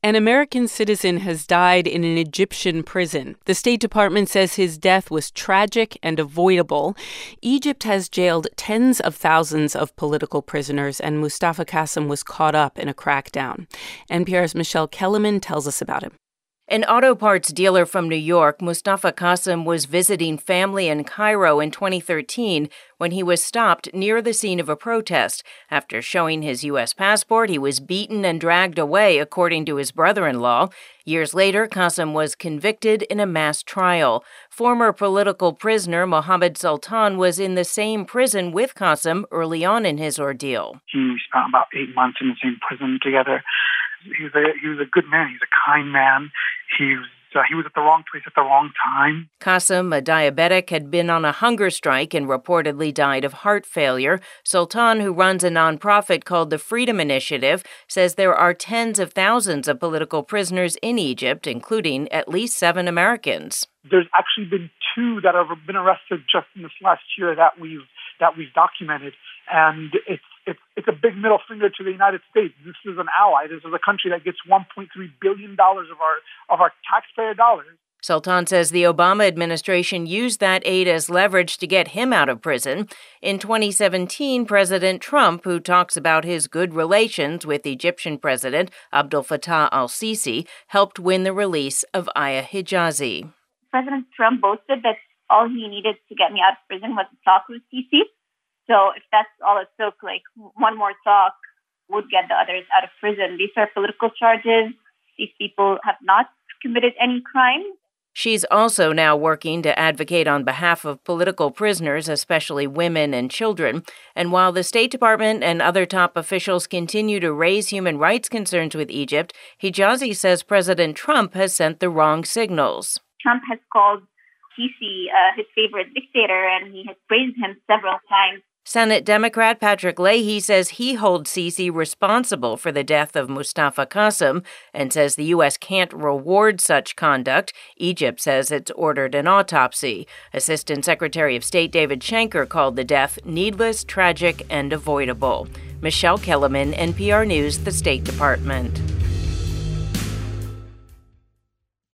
An American citizen has died in an Egyptian prison. The State Department says his death was tragic and avoidable. Egypt has jailed tens of thousands of political prisoners, and Mustafa Qasim was caught up in a crackdown. NPR's Michelle Kellerman tells us about him. An auto parts dealer from New York, Mustafa Qasim was visiting family in Cairo in 2013 when he was stopped near the scene of a protest. After showing his U.S. passport, he was beaten and dragged away, according to his brother-in-law. Years later, Qasim was convicted in a mass trial. Former political prisoner Mohammed Sultan was in the same prison with Qasim early on in his ordeal. He spent about 8 months in the same prison together. He was a good man. He's a kind man. He was at the wrong place at the wrong time. Qasim, a diabetic, had been on a hunger strike and reportedly died of heart failure. Sultan, who runs a nonprofit called the Freedom Initiative, says there are tens of thousands of political prisoners in Egypt, including at least 7 Americans. There's actually been 2 that have been arrested just in this last year that we've documented, and it's a big middle finger to the United States. This is an ally. This is a country that gets $1.3 billion of our taxpayer dollars. Sultan says the Obama administration used that aid as leverage to get him out of prison. In 2017, President Trump, who talks about his good relations with Egyptian President Abdel Fattah al-Sisi, helped win the release of Aya Hijazi. President Trump boasted that all he needed to get me out of prison was to talk with Sisi. So if that's all it took, like one more talk would get the others out of prison. These are political charges. These people have not committed any crime. She's also now working to advocate on behalf of political prisoners, especially women and children. And while the State Department and other top officials continue to raise human rights concerns with Egypt, Hijazi says President Trump has sent the wrong signals. Trump has called Sisi his favorite dictator, and he has praised him several times. Senate Democrat Patrick Leahy says he holds Sisi responsible for the death of Mustafa Qasim and says the U.S. can't reward such conduct. Egypt says it's ordered an autopsy. Assistant Secretary of State David Shanker called the death needless, tragic, and avoidable. Michelle Kellerman, NPR News, the State Department.